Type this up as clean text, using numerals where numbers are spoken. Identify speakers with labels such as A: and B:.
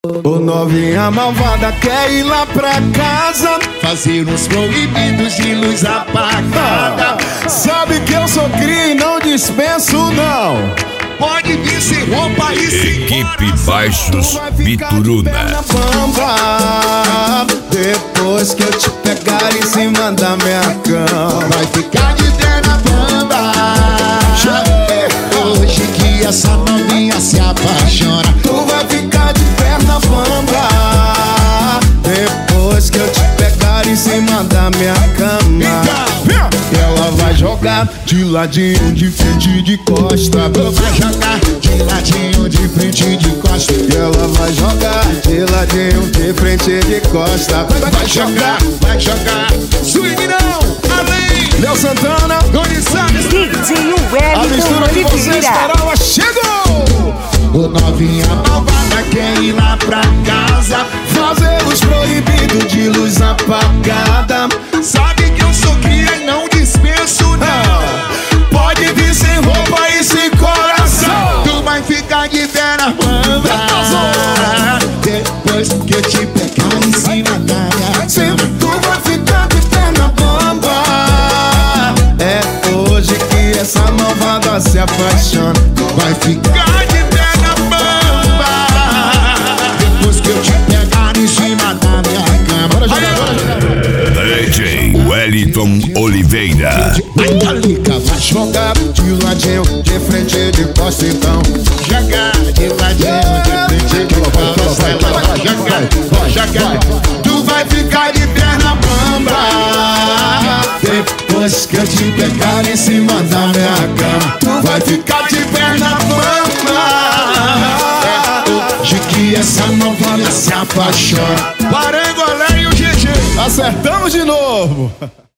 A: Ô novinha malvada quer ir lá pra casa
B: fazer uns proibidos de luz apagada.
A: Sabe que eu sou cria e não dispenso não.
B: Pode vir sem roupa e sem
C: Equipe Baixos Bituruna.
A: Depois que eu te pegar em cima da minha cama,
B: vai ficar de perna bamba. Hoje que essa novinha se apaixona,
A: tu vai ficar de perna bamba. Depois que eu te pegar em cima da minha cama, ela vai jogar de ladinho, de frente, de costa.
B: vai jogar de ladinho, de frente, de costa.
A: E ela vai jogar de ladinho, de frente, de costa.
B: Vai jogar, swing não, além.
A: Léo Santana,
B: Doni Salles,
D: DJ
A: a mistura que você
D: Oliveira.
A: esperava chegou.
B: o novinha malvada quer ir lá pra casa
A: Fazer os proibidos de luz apagada.
B: Sabe que eu sou cria e não dispenso não.
A: Pode vir sem roupa e sem coração.
B: Tu vai ficar de perna bamba. Depois que eu te pegar em cima da minha cama,
A: Tu vai ficar de perna bamba. É hoje que essa malvada se apaixona.
B: vai ficar de perna bamba. Depois que eu te pegar em cima da minha cama.
A: Bora jogar.
C: DJ Wellington Oliveira.
B: Vai talica, vai
A: Jogar de ladinho, de frente, de costa então.
B: jogar de ladinho, de frente, de costa. Vai jogar.
A: Tu vai ficar de perna bamba. Depois que eu te pegar em cima da minha cama, tu vai ficar de perna bamba.
B: Hoje que essa novinha se apaixona.
A: Parangolé e o GG. Acertamos de novo.